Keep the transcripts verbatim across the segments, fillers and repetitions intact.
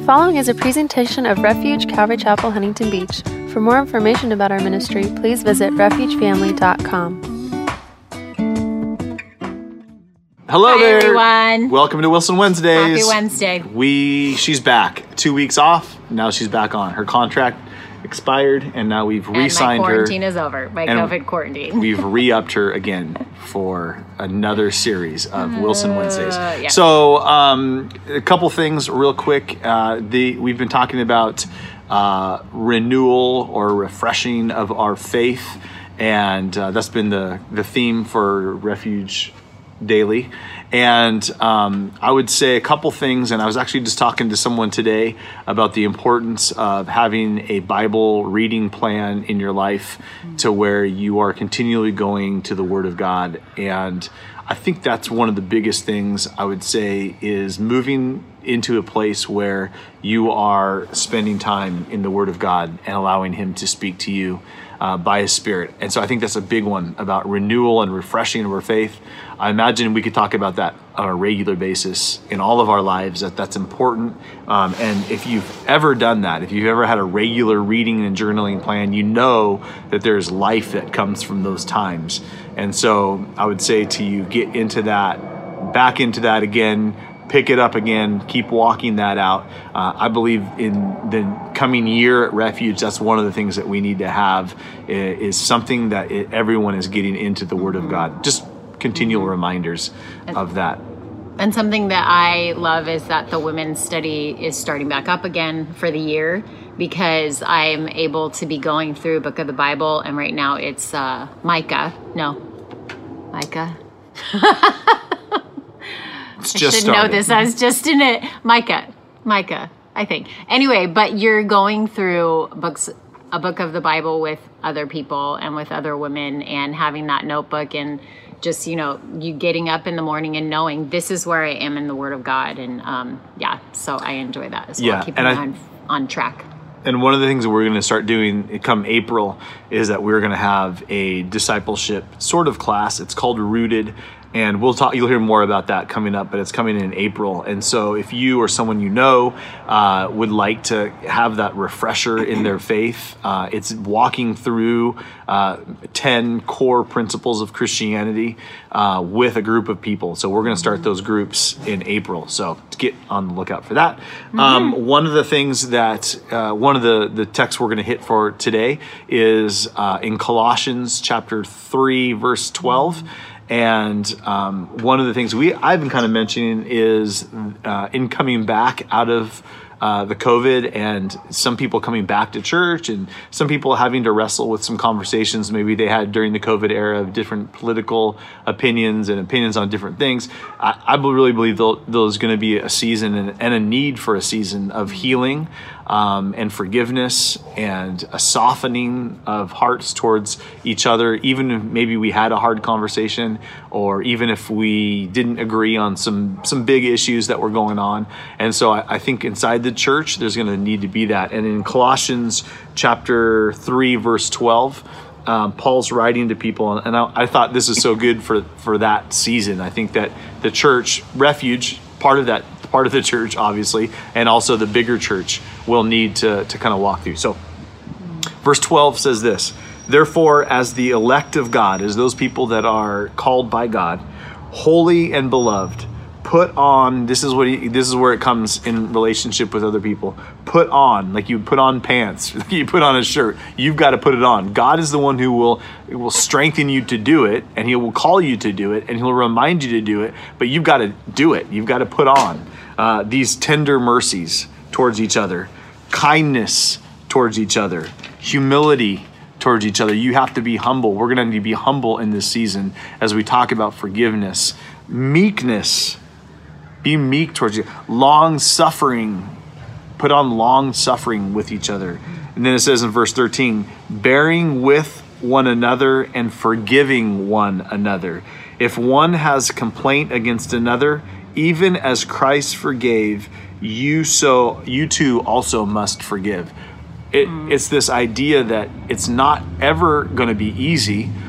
following is a presentation of Refuge Calvary Chapel, Huntington Beach. For more information about our ministry, please visit refuge family dot com. Hello Hi, there, everyone. Welcome to Wilson Wednesdays. Happy Wednesday. We she's back. Two weeks off. Now she's back on. Her contract expired, and now we've re-signed her. And my quarantine is over. My And COVID quarantine. We've re-upped her again for another series of Wilson Wednesdays. Uh, yeah. So um, a couple things real quick. Uh, the we've been talking about uh, renewal or refreshing of our faith, and uh, that's been the the theme for Refuge Daily. And um, I would say a couple things, and I was actually just talking to someone today about the importance of having a Bible reading plan in your life to where you are continually going to the Word of God. And I think that's one of the biggest things I would say is moving into a place where you are spending time in the Word of God and allowing Him to speak to you Uh, by His Spirit. And so I think that's a big one about renewal and refreshing of our faith. I imagine we could talk about that on a regular basis in all of our lives, that that's important. Um, and if you've ever done that, if you've ever had a regular reading and journaling plan, you know that there's life that comes from those times. And so I would say to you, get into that, back into that again, pick it up again, keep walking that out. Uh, I believe in the coming year at Refuge, that's one of the things that we need to have is, is something that it, everyone is getting into the Word of God. Just continual reminders of that. And something that I love is that the women's study is starting back up again for the year, because I'm able to be going through a book of the Bible, and right now it's uh, Micah. No, Micah. It's I just should started. know this. I was just in it. Micah. Micah, I think. Anyway, but you're going through books, a book of the Bible with other people and with other women, and having that notebook, and just, you know, you getting up in the morning and knowing this is where I am in the Word of God. And um, yeah, so I enjoy that as well. Yeah, Keeping and me I- on, on track. And one of the things that we're going to start doing come April is that we're going to have a discipleship sort of class. It's called Rooted. And we'll talk, you'll hear more about that coming up, but it's coming in April. And so if you or someone you know uh, would like to have that refresher in their faith, uh, it's walking through uh, ten core principles of Christianity uh, with a group of people. So we're going to start those groups in April. So get on the lookout for that. Mm-hmm. Um, one of the things that, uh, one of the, the texts we're going to hit for today is uh, in Colossians chapter three, verse twelve. And um, one of the things we I've been kind of mentioning is uh, in coming back out of uh, the COVID, and some people coming back to church, and some people having to wrestle with some conversations maybe they had during the COVID era of different political opinions and opinions on different things. I, I really believe there's going to be a season and, and a need for a season of healing um, and forgiveness and a softening of hearts towards each other, even if maybe we had a hard conversation, or even if we didn't agree on some some big issues that were going on. And so I, I think inside the church, there's going to need to be that. And in Colossians chapter three, verse twelve, um, Paul's writing to people, and I, I thought this is so good for, for that season. I think that the church, Refuge, part of that, part of the church, obviously, and also the bigger church will need to, to kind of walk through. So verse twelve says this: therefore, as the elect of God, as those people that are called by God, holy and beloved, put on, this is what he, this is where it comes in relationship with other people. Put on, like you put on pants, you put on a shirt, you've got to put it on. God is the one who will, will strengthen you to do it, and He will call you to do it, and He'll remind you to do it, but you've got to do it. You've got to put on uh, these tender mercies towards each other, kindness towards each other, humility towards each other. You have to be humble. We're going to need to be humble in this season as we talk about forgiveness, meekness. Be meek towards you. Long suffering. Put on long suffering with each other. And then it says in verse thirteen, bearing with one another and forgiving one another. If one has complaint against another, even as Christ forgave, you so you too also must forgive. It, mm. It's this idea that it's not ever going to be easy.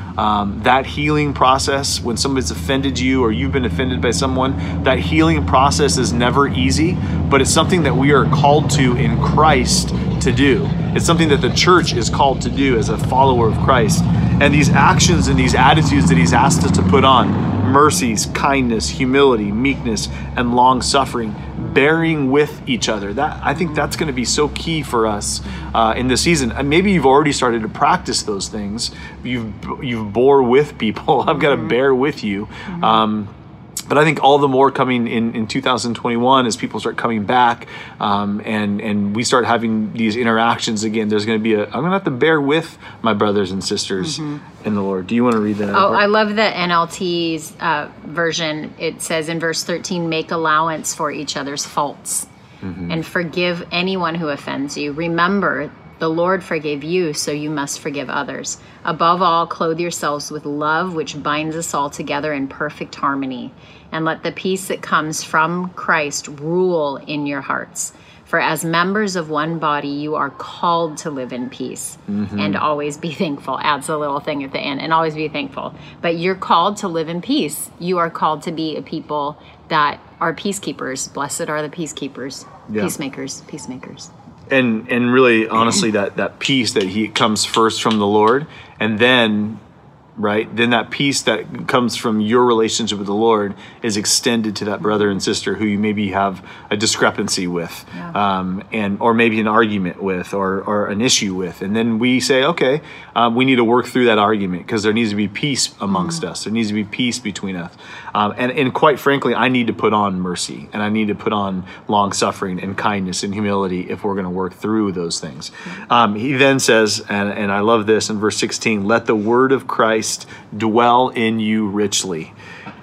Um, that healing process, when somebody's offended you or you've been offended by someone, that healing process is never easy, but it's something that we are called to in Christ to do. It's something that the church is called to do as a follower of Christ. And these actions and these attitudes that he's asked us to put on, mercies, kindness, humility, meekness, and long suffering, bearing with each other. That I think that's going to be so key for us uh, in this season. And maybe you've already started to practice those things. You've you've bore with people. I've got to bear with you. Um, But I think all the more coming in, in two thousand twenty-one as people start coming back um, and, and we start having these interactions again, there's going to be a, I'm going to have to bear with my brothers and sisters mm-hmm. in the Lord. Do you want to read that? Oh, I love the N L T's uh, version. It says in verse thirteen, make allowance for each other's faults mm-hmm. and forgive anyone who offends you. Remember, the Lord forgave you, so you must forgive others. Above all, clothe yourselves with love, which binds us all together in perfect harmony. And let the peace that comes from Christ rule in your hearts. For as members of one body, you are called to live in peace mm-hmm. and always be thankful. Adds a little thing at the end, and always be thankful. But you're called to live in peace. You are called to be a people that are peacekeepers. Blessed are the peacekeepers, yeah. peacemakers, peacemakers. And and really, honestly, that, that peace that he comes first from the Lord, and then, right, then that peace that comes from your relationship with the Lord is extended to that brother and sister who you maybe have a discrepancy with, yeah. um, and or maybe an argument with, or or an issue with, and then we say, okay, um, we need to work through that argument because there needs to be peace amongst mm-hmm. us. There needs to be peace between us, um, and and quite frankly, I need to put on mercy and I need to put on long suffering and kindness and humility if we're going to work through those things. Mm-hmm. Um, he then says, and and I love this in verse sixteen: let the word of Christ dwell in you richly,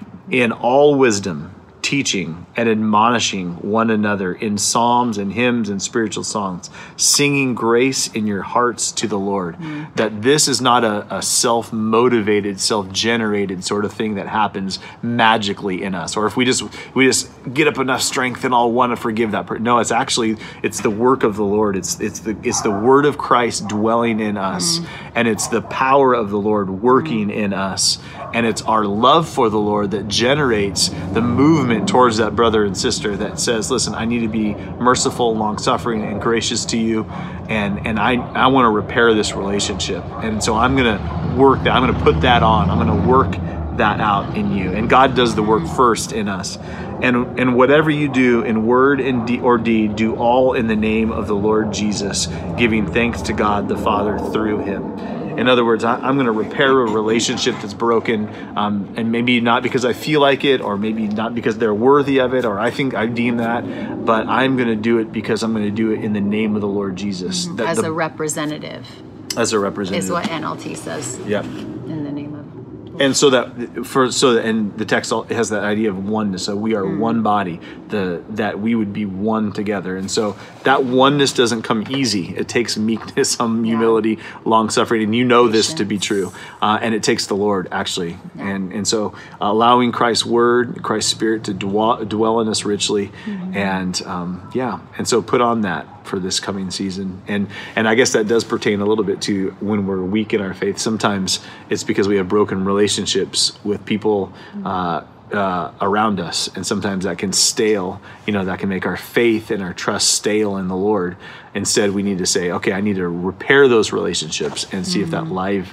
in all wisdom, teaching and admonishing one another in psalms and hymns and spiritual songs, singing grace in your hearts to the Lord. Mm. That this is not a, a self-motivated, self-generated sort of thing that happens magically in us, or if we just we just get up enough strength and all want to forgive that person. No, it's actually it's the work of the Lord. It's it's the it's the word of Christ dwelling in us, mm. and it's the power of the Lord working mm. in us, and it's our love for the Lord that generates the movement towards that brother and sister that says, listen, I need to be merciful, long-suffering, and gracious to you, and and I, I want to repair this relationship. And so I'm going to work that. I'm going to put that on. I'm going to work that out in you. And God does the work first in us. And and whatever you do in word and de- or deed, do all in the name of the Lord Jesus, giving thanks to God the Father through him. In other words, I, I'm going to repair a relationship that's broken, um, and maybe not because I feel like it, or maybe not because they're worthy of it, or I think I deem that, but I'm going to do it because I'm going to do it in the name of the Lord Jesus. Mm-hmm. That as the, a representative. As a representative. Is what N L T says. Yeah. In the name of. And so that for so that, and the text has that idea of oneness. So we are mm. one body. The that we would be one together. And so that oneness doesn't come easy. It takes meekness, some yeah. humility, long suffering, and you know Patience. This to be true. Uh, and it takes the Lord actually. Yeah. And and so allowing Christ's word, Christ's spirit to dwell, dwell in us richly, mm-hmm. and um, yeah. And so put on that for this coming season. And and I guess that does pertain a little bit to when we're weak in our faith. Sometimes it's because we have broken relationships with people uh, uh, around us, and sometimes that can stale, you know, that can make our faith and our trust stale in the Lord. Instead, we need to say, okay, I need to repair those relationships and see mm-hmm. if that life,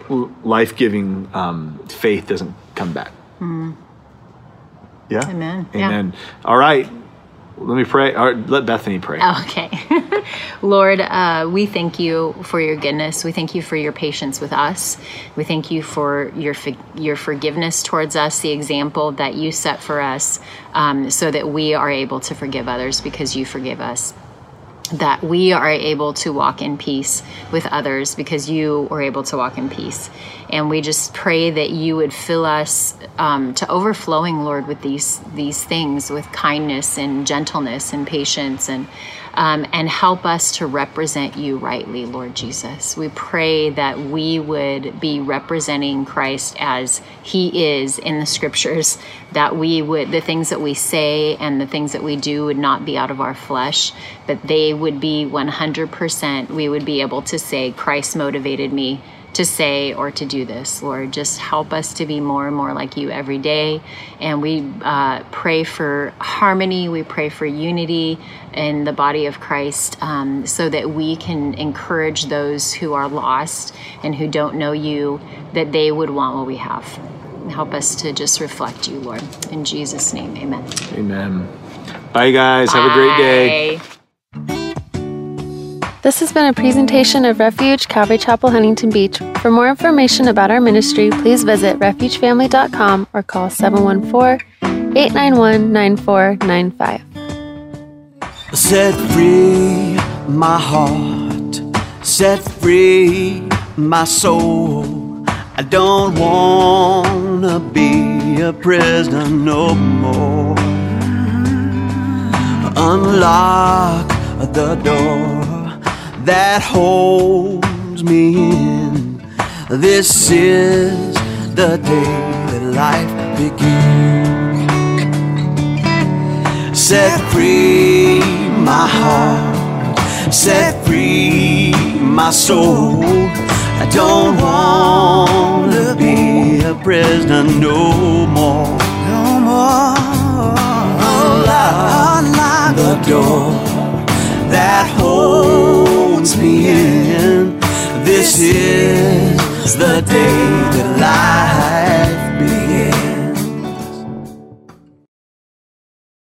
life-giving um, faith doesn't come back. Mm-hmm. Yeah? Amen. Amen. Yeah. All right. Let me pray. Or let Bethany pray. Okay. Lord, uh, we thank you for your goodness. We thank you for your patience with us. We thank you for your your forgiveness towards us, the example that you set for us, um, so that we are able to forgive others because you forgive us. That we are able to walk in peace with others because you were able to walk in peace. And we just pray that you would fill us um, to overflowing, Lord, with these these things, with kindness and gentleness and patience, and um, and help us to represent you rightly, Lord Jesus. We pray that we would be representing Christ as he is in the scriptures, that we would, the things that we say and the things that we do would not be out of our flesh, but they would be one hundred percent, we would be able to say, Christ motivated me to say or to do this, Lord. Just help us to be more and more like you every day. And we uh, pray for harmony. We pray for unity in the body of Christ, um, so that we can encourage those who are lost and who don't know you, that they would want what we have. Help us to just reflect you, Lord. In Jesus' name, amen. Amen. Bye, guys. Have a great day. This has been a presentation of Refuge Calvary Chapel, Huntington Beach. For more information about our ministry, please visit refuge family dot com or call seven one four, eight nine one, nine four nine five. Set free my heart, set free my soul. I don't wanna be a prisoner no more. Unlock the door that holds me in. This is the day that life begins. Set free my heart, set free my soul. I don't wanna be a prisoner no more. No more. Unlock, unlock the door that holds me in. This is the day that life